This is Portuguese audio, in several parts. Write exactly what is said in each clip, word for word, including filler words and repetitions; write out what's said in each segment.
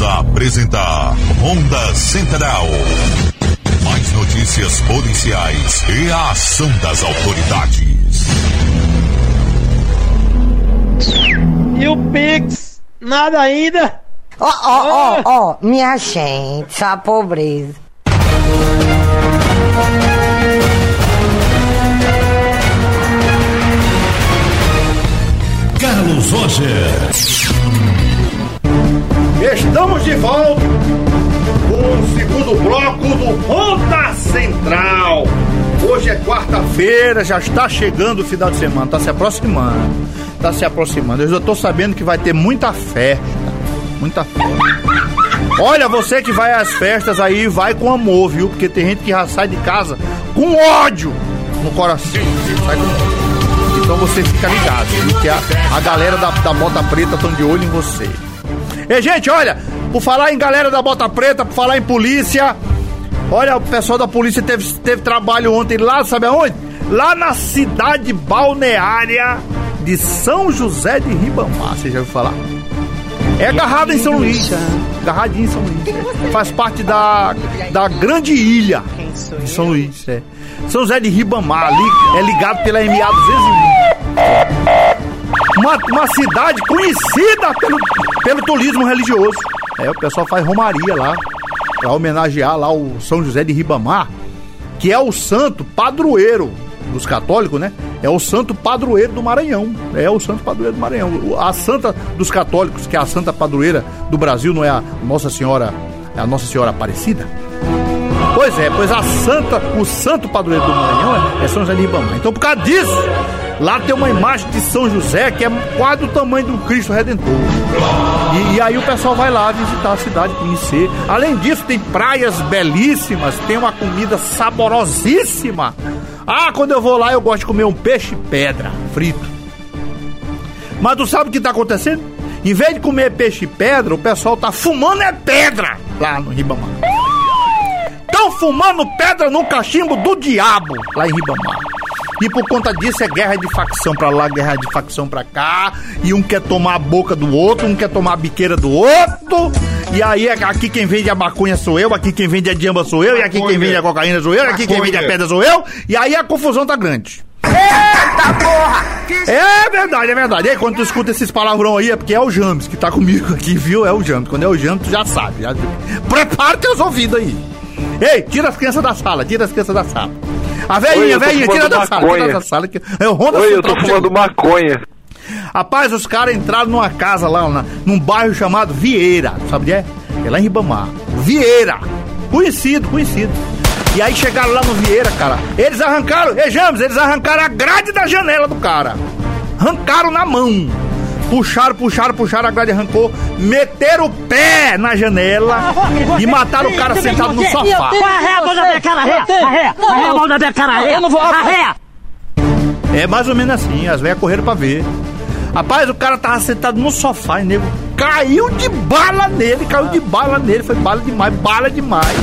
a apresentar Ronda Central. Mais notícias policiais e a ação das autoridades. E o Pix? Nada ainda? Ó, ó, ó, ó, minha gente, a pobreza. Carlos Roger. Estamos de volta com o segundo bloco do Ronda Central. Hoje é quarta-feira, já está chegando o final de semana, está se aproximando, está se aproximando. Eu já estou sabendo que vai ter muita festa, muita festa. Olha, você que vai às festas aí, vai com amor, viu? Porque tem gente que já sai de casa com ódio no coração, sai com ódio. Então você fica ligado, viu? Que a, a galera da, da Bota Preta estão de olho em você. E, gente, olha, por falar em galera da Bota Preta, por falar em polícia, olha, o pessoal da polícia teve, teve trabalho ontem lá, sabe aonde? Lá na cidade balneária de São José de Ribamar, você já ouviu falar? É agarrado em São Luís, agarradinho em São Luís, faz parte da, da grande ilha de São Luís, é. São José de Ribamar, ali, é ligado pela M A duzentos e um. Uma, uma cidade conhecida pelo, pelo turismo religioso. É, o pessoal faz romaria lá, pra homenagear lá o São José de Ribamar, que é o santo padroeiro dos católicos, né? É o santo padroeiro do Maranhão. É o santo padroeiro do Maranhão. A santa dos católicos, que é a santa padroeira do Brasil, não é a Nossa Senhora, é a Nossa Senhora Aparecida? Pois é, pois a santa, o santo padroeiro do Maranhão é, é São José de Ribamar. Então, por causa disso, lá tem uma imagem de São José que é quase do tamanho do Cristo Redentor. E, e aí o pessoal vai lá visitar a cidade, conhecer. Além disso, tem praias belíssimas, tem uma comida saborosíssima. Ah, quando eu vou lá, eu gosto de comer um peixe-pedra frito. Mas tu sabe o que tá acontecendo? Em vez de comer peixe-pedra, o pessoal tá fumando é pedra lá no Ribamar. Estão fumando pedra no cachimbo do diabo lá em Ribamar. E por conta disso é guerra de facção pra lá, guerra de facção pra cá. E um quer tomar a boca do outro, um quer tomar a biqueira do outro. E aí aqui quem vende a maconha sou eu, aqui quem vende a diamba sou eu, e aqui quem vende a cocaína sou eu, e aqui quem vende a pedra sou eu. E aí a confusão tá grande. Eita porra! É verdade, é verdade. E aí quando tu escuta esses palavrão aí, é porque é o James que tá comigo aqui, viu? É o James. Quando é o James, tu já sabe. Já... Prepara teus ouvidos aí. Ei, tira as crianças da sala, tira as crianças da sala. A velhinha, velhinha, tira da sala, tira da sala. Que é o Ronda Oi, eu tô fumando maconha. Rapaz, os caras entraram numa casa lá, na, num bairro chamado Vieira, sabe onde é? É lá em Ribamar. Vieira, conhecido, conhecido. E aí chegaram lá no Vieira, cara, eles arrancaram, vejamos, eles arrancaram a grade da janela do cara. Arrancaram na mão. Puxaram, puxaram, puxaram, a grade arrancou, meteram o pé na janela e mataram o cara sentado no sofá. Arreia a mão da minha cara, arreia! Arreia! Arreia a mão da minha cara, arreia! Eu não vou arreia! É mais ou menos assim, as velhas correram pra ver. Rapaz, o cara tava sentado no sofá e nego caiu de bala nele, caiu de bala nele, foi bala demais, bala demais.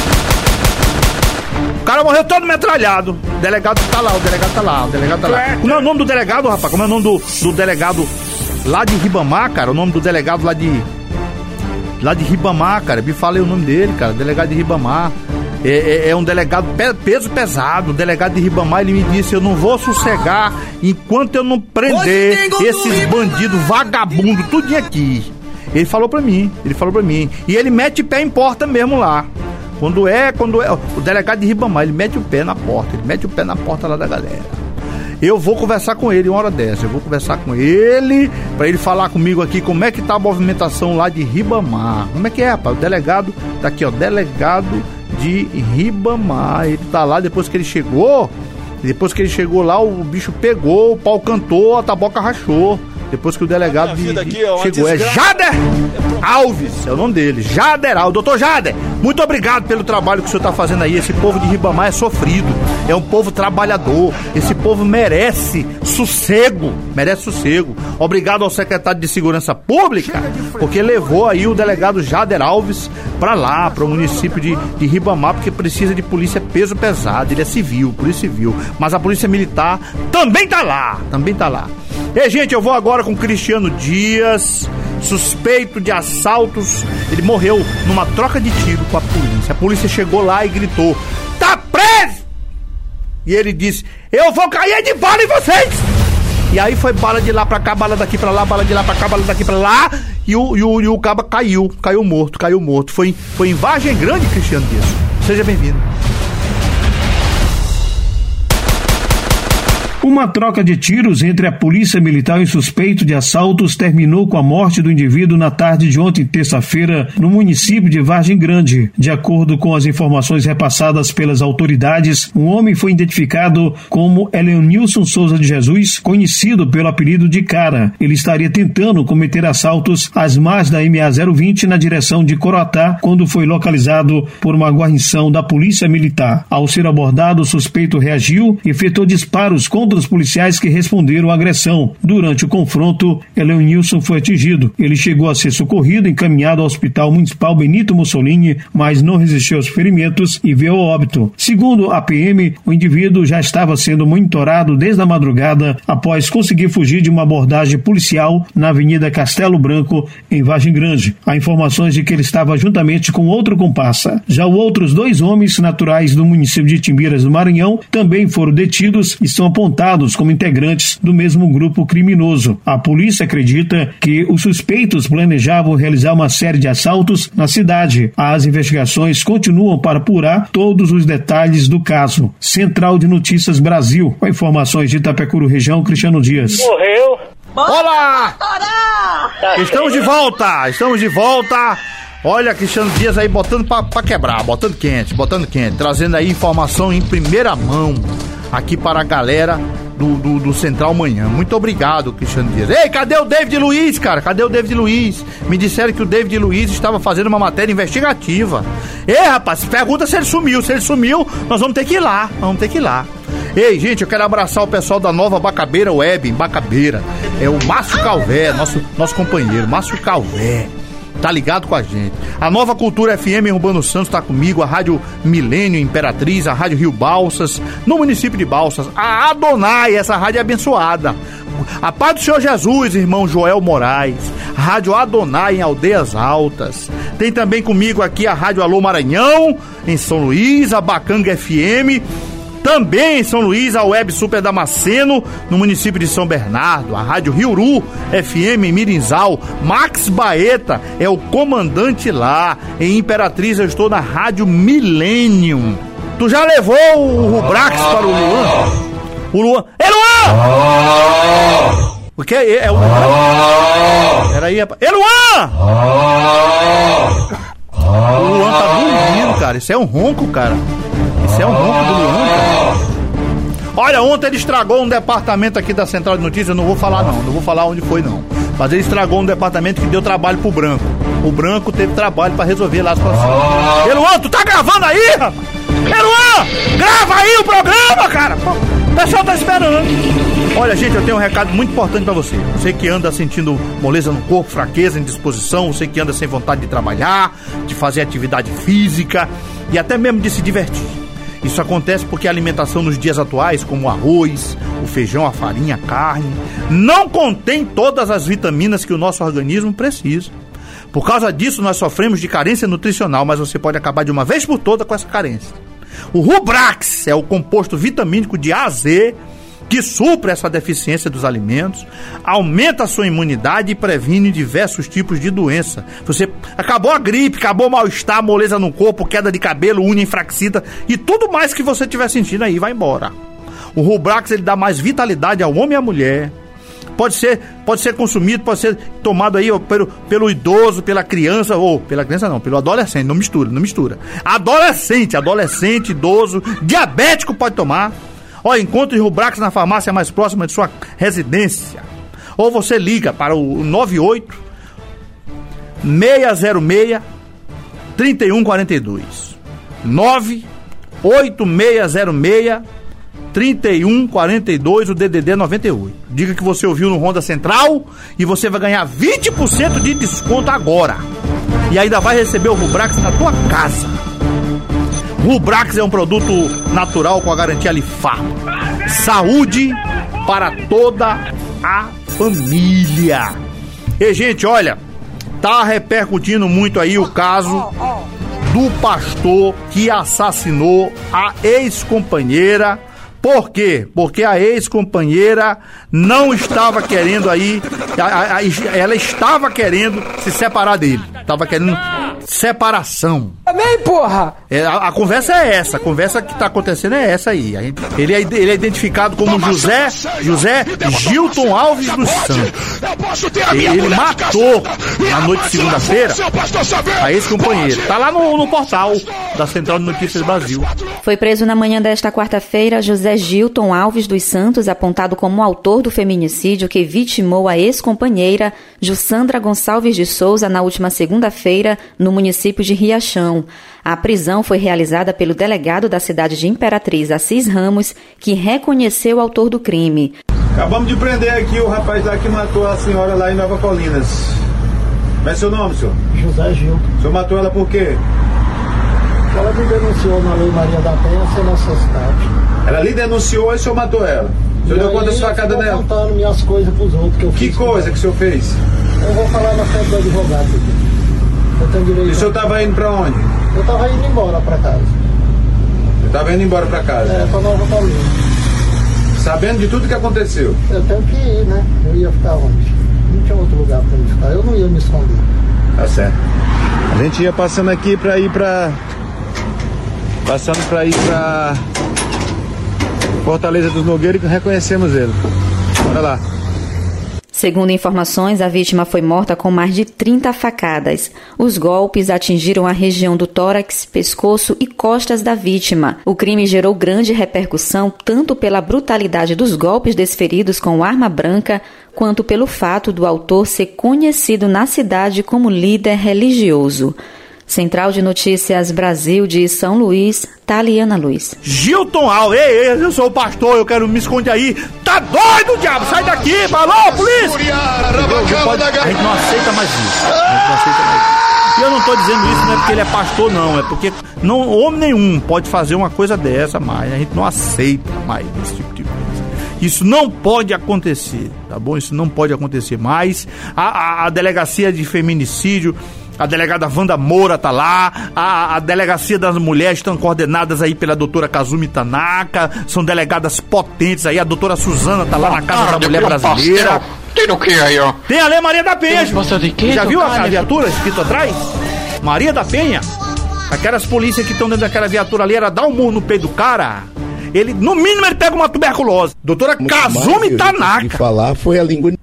O cara morreu todo metralhado. O delegado tá lá, o delegado tá lá, o delegado tá lá. Como é o nome do delegado, rapaz? Como é o nome do, do delegado lá de Ribamar, cara? O nome do delegado lá de... Lá de Ribamar, cara. Me falei o nome dele, cara. Delegado de Ribamar. É, é, é um delegado pe- peso pesado. O delegado de Ribamar, ele me disse: eu não vou sossegar enquanto eu não prender esses bandidos vagabundos, tudinho aqui. Ele falou pra mim, ele falou pra mim. E ele mete pé em porta mesmo lá. Quando é, quando é, o delegado de Ribamar, ele mete o pé na porta, ele mete o pé na porta lá da galera. Eu vou conversar com ele uma hora dessa, eu vou conversar com ele, pra ele falar comigo aqui como é que tá a movimentação lá de Ribamar. Como é que é, rapaz? O delegado, tá aqui, ó, delegado de Ribamar, ele tá lá depois que ele chegou, depois que ele chegou lá, o bicho pegou, o pau cantou, a taboca rachou. Depois que o delegado de, de, aqui, chegou, é Jader Alves, é o nome dele, Jader Alves. Doutor Jader, muito obrigado pelo trabalho que o senhor está fazendo aí. Esse povo de Ribamar é sofrido, é um povo trabalhador, esse povo merece sossego, merece sossego. Obrigado ao secretário de Segurança Pública, porque levou aí o delegado Jader Alves para lá, para o município de, de Ribamar, porque precisa de polícia peso pesado, ele é civil, polícia civil, mas a polícia militar também tá lá, também tá lá. E, gente, eu vou agora com Cristiano Dias, suspeito de assaltos. Ele morreu numa troca de tiro com a polícia. A polícia chegou lá e gritou: tá preso! E ele disse: eu vou cair de bala em vocês! E aí foi bala de lá pra cá, bala daqui pra lá, bala de lá pra cá, bala daqui pra lá. E o, e o, e o caba caiu, caiu morto, caiu morto. Foi, foi em Vargem Grande, Cristiano Dias. Seja bem-vindo. Uma troca de tiros entre a polícia militar e suspeito de assaltos terminou com a morte do indivíduo na tarde de ontem, terça-feira, no município de Vargem Grande. De acordo com as informações repassadas pelas autoridades, um homem foi identificado como Eleonilson Souza de Jesus, conhecido pelo apelido de Cara. Ele estaria tentando cometer assaltos às margens da M A zero vinte na direção de Coroatá, quando foi localizado por uma guarnição da polícia militar. Ao ser abordado, o suspeito reagiu e efetuou disparos contra os policiais que responderam à agressão. Durante o confronto, Eleonilson foi atingido. Ele chegou a ser socorrido e encaminhado ao Hospital Municipal Benito Mussolini, mas não resistiu aos ferimentos e veio ao óbito. Segundo a P M, o indivíduo já estava sendo monitorado desde a madrugada após conseguir fugir de uma abordagem policial na Avenida Castelo Branco, em Vargem Grande. Há informações de que ele estava juntamente com outro comparsa. Já outros dois homens naturais do município de Timbiras do Maranhão também foram detidos e são apontados como integrantes do mesmo grupo criminoso. A polícia acredita que os suspeitos planejavam realizar uma série de assaltos na cidade. As investigações continuam para apurar todos os detalhes do caso. Central de Notícias Brasil, com informações de Itapecuru Região, Cristiano Dias. Morreu. Olá! Estamos de volta, estamos de volta. Olha, Cristiano Dias aí botando pra, pra quebrar, botando quente, botando quente, trazendo aí informação em primeira mão aqui para a galera do, do, do Central Manhã. Muito obrigado, Cristiano Dias. Ei, cadê o David Luiz, cara? Cadê o David Luiz? Me disseram que o David Luiz estava fazendo uma matéria investigativa. Ei, rapaz, pergunta se ele sumiu. Se ele sumiu, nós vamos ter que ir lá. Nós vamos ter que ir lá. Ei, gente, eu quero abraçar o pessoal da Nova Bacabeira Web, em Bacabeira. É o Márcio Calvé, nosso, nosso companheiro, Márcio Calvé. Tá ligado com a gente. A Nova Cultura F M em Urbano Santos tá comigo, a Rádio Milênio Imperatriz, a Rádio Rio Balsas, no município de Balsas, a Adonai, essa rádio é abençoada. A paz do Senhor Jesus, irmão Joel Moraes, a Rádio Adonai em Aldeias Altas. Tem também comigo aqui a Rádio Alô Maranhão, em São Luís, a Bacanga F M. Também em São Luís, a Web Super Damasceno, no município de São Bernardo, a Rádio Riuru F M em Mirinzal. Max Baeta é o comandante lá. Em Imperatriz eu estou na Rádio Millennium. Tu já levou o Rubrax para o Luan? O Luan... Ei, Luan! O que é? É o Luan? Peraí, rapaz. Ei, Luan! O Luan tá dormindo, cara. Isso é um ronco, cara. Isso é um ronco do Luan, cara. Olha, ontem ele estragou um departamento aqui da Central de Notícias. Eu não vou falar não, não vou falar onde foi não. Mas ele estragou um departamento que deu trabalho pro Branco. O Branco teve trabalho pra resolver lá a situação. Ei, Luan, tu tá gravando aí, rapaz? Ei, Luan, grava aí o programa, cara. O pessoal tá esperando. Olha, gente, eu tenho um recado muito importante pra você. Você que anda sentindo moleza no corpo, fraqueza, indisposição, você que anda sem vontade de trabalhar, de fazer atividade física e até mesmo de se divertir. Isso acontece porque a alimentação nos dias atuais, como o arroz, o feijão, a farinha, a carne, não contém todas as vitaminas que o nosso organismo precisa. Por causa disso, nós sofremos de carência nutricional, mas você pode acabar de uma vez por todas com essa carência. O Rubrax é o composto vitamínico de A a Z que supre essa deficiência dos alimentos, aumenta a sua imunidade e previne diversos tipos de doença. Você acabou a gripe, acabou o mal-estar, moleza no corpo, queda de cabelo, unha enfraquecida e tudo mais que você estiver sentindo aí, vai embora. O Rubrax, ele dá mais vitalidade ao homem e à mulher. Pode ser, pode ser consumido, pode ser tomado aí ó, pelo, pelo idoso, pela criança, ou pela criança não, pelo adolescente, não mistura, não mistura. Adolescente, adolescente, idoso, diabético pode tomar. Ó, encontre Rubrax na farmácia mais próxima de sua residência. Ou você liga para o nove oito, seis zero seis, três um quatro dois. nove oito seis zero seis, três um quatro dois, o D D D noventa e oito. Diga que você ouviu no Ronda Central e você vai ganhar vinte por cento de desconto agora. E ainda vai receber o Rubrax na tua casa. Rubrax é um produto natural com a garantia Alifarma. Saúde para toda a família. E, gente, olha, Tá repercutindo muito aí o caso do pastor que assassinou a ex-companheira. Por quê? Porque a ex-companheira não estava querendo aí, a, a, a, ela estava querendo se separar dele. Estava querendo separação. Também, porra! É, a, a conversa é essa, a conversa que está acontecendo é essa aí. A gente, ele, é, ele é identificado como José, José Gilton Alves dos Santos. Ele, ele matou na noite de segunda-feira a ex-companheira. Tá lá no, no portal da Central de Notícias Brasil. Foi preso na manhã desta quarta-feira José Gilton Alves dos Santos, apontado como autor do feminicídio que vitimou a ex-companheira Jussandra Gonçalves de Souza na última segunda-feira no município de Riachão. A prisão foi realizada pelo delegado da cidade de Imperatriz, Assis Ramos, que reconheceu o autor do crime. Acabamos de prender aqui o rapaz lá que matou a senhora lá em Nova Colinas. Qual é seu nome, senhor? José Gilton. O senhor matou ela por quê? Ela me denunciou na Lei Maria da Penha sem necessidade. Ela lhe denunciou e o senhor matou ela? O senhor e deu quantas facadas nela? Eu contando minhas coisas pros outros que eu que fiz. Que coisa que o senhor fez? Eu vou falar na frente do advogado aqui. Eu tenho direito. E o senhor estava indo pra onde? Eu estava indo embora pra casa. Eu estava indo embora pra casa? É, pra Nova Paulina. Sabendo de tudo que aconteceu? Eu tenho que ir, né? Eu ia ficar onde? Não tinha outro lugar pra eu ficar. Eu não ia me esconder. Tá certo. A gente ia passando aqui pra ir pra... Passando pra ir pra... Fortaleza dos Nogueiros e reconhecemos ele. Bora lá. Segundo informações, a vítima foi morta com mais de trinta facadas. Os golpes atingiram a região do tórax, pescoço e costas da vítima. O crime gerou grande repercussão tanto pela brutalidade dos golpes desferidos com arma branca, quanto pelo fato do autor ser conhecido na cidade como líder religioso. Central de Notícias Brasil de São Luís, Taliana Luiz. Gilton Alves, ei, ei, eu sou o pastor, eu quero me esconder aí. Tá doido, diabo? Sai daqui, falou, polícia! Pode, a gente não aceita mais isso. A gente não aceita mais isso. E eu não tô dizendo isso não é porque ele é pastor, não. É porque não, homem nenhum pode fazer uma coisa dessa mais. A gente não aceita mais esse tipo de coisa. Isso não pode acontecer, tá bom? Isso não pode acontecer mais. A, a, a delegacia de feminicídio... A delegada Wanda Moura tá lá, a, a delegacia das mulheres estão coordenadas aí pela doutora Kazumi Tanaka, são delegadas potentes aí, a doutora Suzana tá lá na Casa da Mulher Brasileira. Tem o que aí, ó? Tem a Lei Maria da Penha. Já viu a viatura escrito atrás? Maria da Penha. Aquelas polícias que estão dentro daquela viatura ali, era dar um murro no peito do cara. Ele, no mínimo, ele pega uma tuberculose. Doutora Muito Kazumi Tanaka. O que falar foi a língua...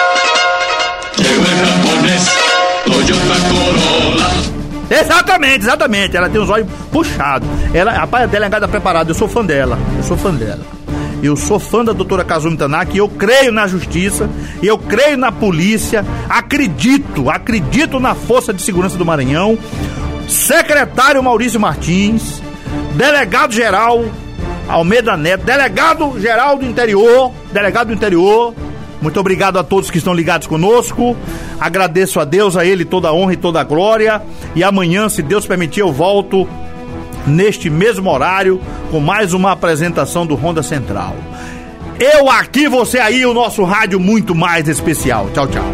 Exatamente, exatamente. Ela tem os olhos puxados. Ela, rapaz, a delegada preparada. Eu sou fã dela. Eu sou fã dela. Eu sou fã da doutora Kazumi Tanaka e eu creio na justiça, eu creio na polícia, acredito, acredito na Força de Segurança do Maranhão, secretário Maurício Martins, delegado-geral Almeida Neto, delegado-geral do interior, delegado do interior. Muito obrigado a todos que estão ligados conosco. Agradeço a Deus, a Ele toda a honra e toda a glória. E amanhã, se Deus permitir, eu volto neste mesmo horário com mais uma apresentação do Ronda Central. Eu aqui, você aí, o nosso rádio muito mais especial. Tchau, tchau.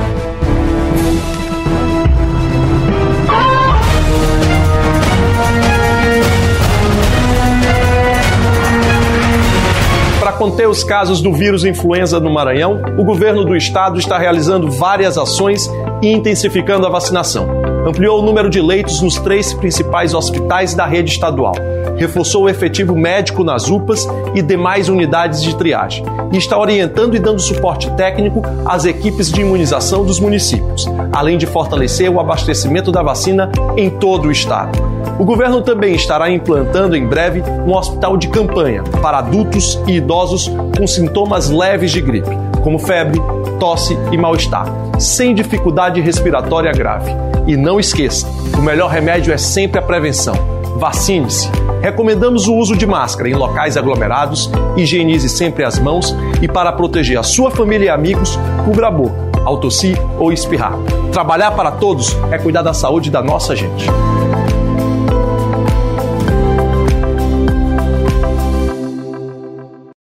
Para conter os casos do vírus influenza no Maranhão, o governo do estado está realizando várias ações e intensificando a vacinação. Ampliou o número de leitos nos três principais hospitais da rede estadual. Reforçou o efetivo médico nas U P As e demais unidades de triagem. E está orientando e dando suporte técnico às equipes de imunização dos municípios, além de fortalecer o abastecimento da vacina em todo o estado. O governo também estará implantando em breve um hospital de campanha para adultos e idosos com sintomas leves de gripe, como febre, tosse e mal-estar, sem dificuldade respiratória grave. E não esqueça, o melhor remédio é sempre a prevenção. Vacine-se. Recomendamos o uso de máscara em locais aglomerados, higienize sempre as mãos e, para proteger a sua família e amigos, cubra a boca, ao tossir ou espirrar. Trabalhar para todos é cuidar da saúde da nossa gente.